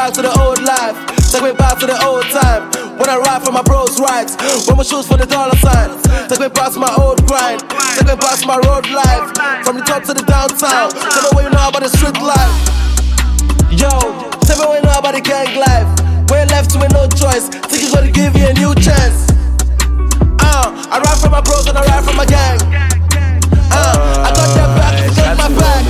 back to the old life. Take me back to the old time. When I ride for my bros' rights. When my shoes for the dollar sign. Take me back to my old grind. Take me back to my road life. From the top to the downtown. Tell me what you know about the street life. Yo, tell me what you know about the gang life. When left with no choice, think you're gonna give you a new chance. I ride for my bros and I ride for my gang. I got that back, got my back.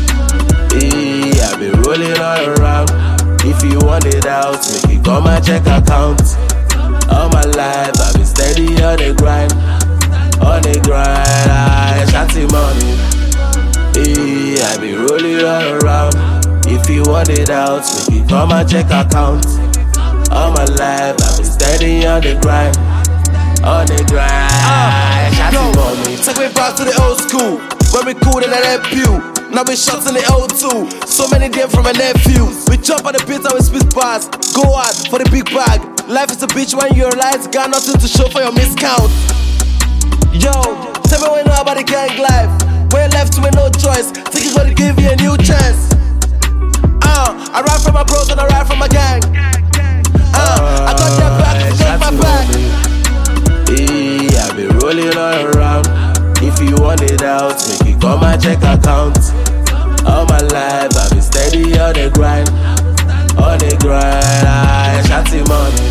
I be rolling all around. If you want it out, make it on my check account. All my life I've been steady on the grind. On the grind, I shotty money. I be rolling all around. If you want it out, make it on my check account. All my life I've been steady on the grind. On the grind, shotty money. Take me back to the old school. When we cool in that pew. Now we shots in the O2. So many them from my nephews. We jump on the beat and we spit bars. Go out for the big bag. Life is a bitch when you realize got nothing to show for your miscount. Yo, tell me what you know about the gang life. When left with no choice, think it's gonna give you a new chance. I ride for my bros and I ride for my gang. I got that back, got my back. I be rolling all around. If you want it out, make it on my check account. All my life I've been steady on the grind. On the grind, I shotty money.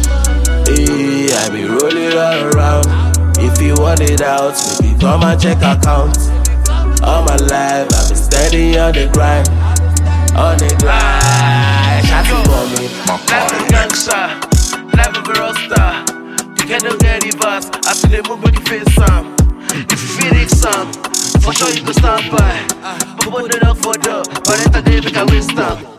I be rolling all around. If you want it out, make it on my check account. All my life I've been steady on the grind. On the grind, shotty money. Life is gangsta, life is a roster. You can't get reverse. I see them move with the face some. If you feel it some, for sure you can stand by. But put it up for the, but it's a day we can waste time.